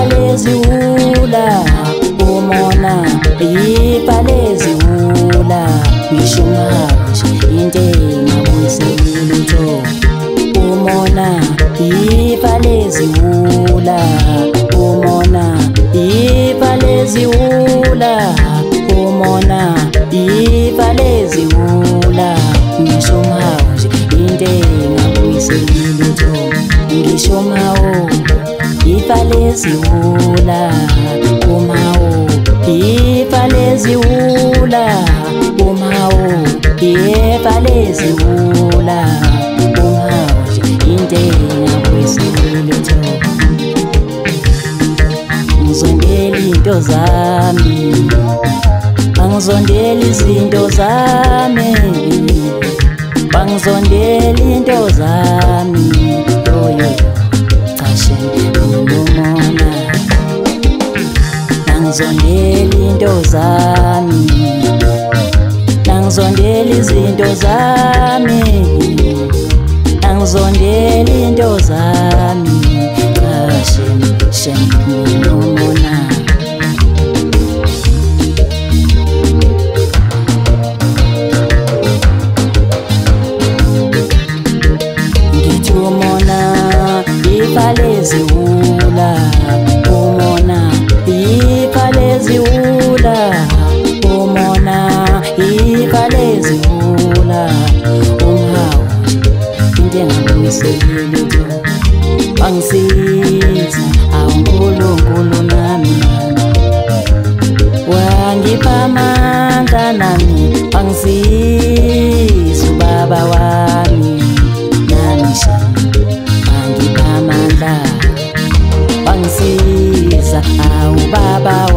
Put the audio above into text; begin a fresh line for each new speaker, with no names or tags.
leziwula umona ifa leziwula ngisho manje into engabuyiseli umona ifa leziwula umona ifa leziwula umona ifa leziwula ngisho manje into engabuyiseli ngisho mawo ifa leziwula umawo ifa leziwula umawo ifa leziwula umawo into engabuyiseli ngizondela into zami angizondela izinto zami bangizondela into zami yoyo cashe ngilomona nangizondela into zami nangizondela izinto zami nangizondela into zami cashe ngilomona ifa leziwula umona ifa leziwula umona ifa leziwula umhawu into engabuyiseli bangisiza awuNkulunkulu nami wangipha amandla nami bangisiza ubaba wami nami bangisiza awubaba